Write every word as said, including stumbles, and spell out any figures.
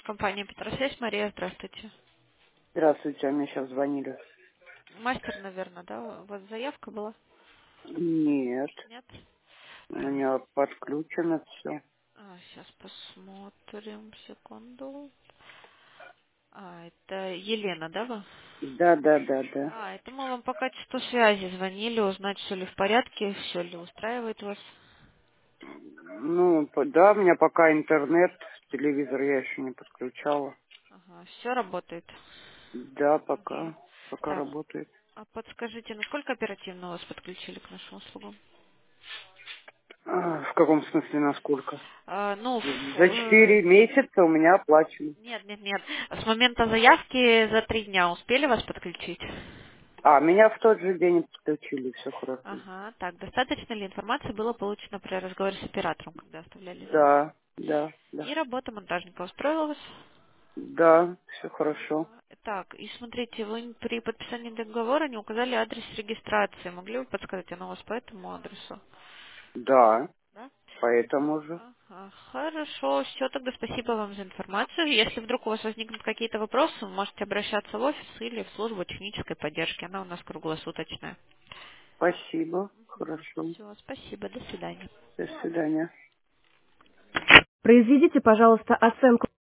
Компания Петросвязь, Мария, здравствуйте. Здравствуйте, а мне сейчас звонили. Мастер, наверное, да? У вас заявка была? Нет, Нет? у А, меня подключено все. сейчас посмотрим, секунду. А, это Елена, да, вы? Да, да, да, да. А, это мы вам по качеству связи звонили, узнать, все ли в порядке, все ли устраивает вас. Ну, п- да, у меня пока интернет, телевизор я еще не подключала. Ага, все работает. Да, Мгм. пока, пока Так, работает. а подскажите, насколько оперативно вас подключили к нашим услугам? А, в каком смысле, насколько? А, ну, ф- За э, четыре месяца у меня оплачено. нет, нет, нет. С момента заявки за три дня успели вас подключить? А, меня в тот же день подключили, все хорошо. Ага, так, достаточно ли информации было получено при разговоре с оператором, когда оставляли заявку? Да, да, да. И работа монтажника устроила вас? Да, все хорошо. Ага. Так, и смотрите, вы при подписании договора не указали адрес регистрации. Могли бы подсказать, она у вас по этому адресу? Да, Да? поэтому же. Ага, хорошо, все, тогда спасибо вам за информацию. Если вдруг у вас возникнут какие-то вопросы, вы можете обращаться в офис или в службу технической поддержки. Она у нас круглосуточная. Спасибо, хорошо. Все, спасибо, до свидания. До свидания. Произведите, пожалуйста, оценку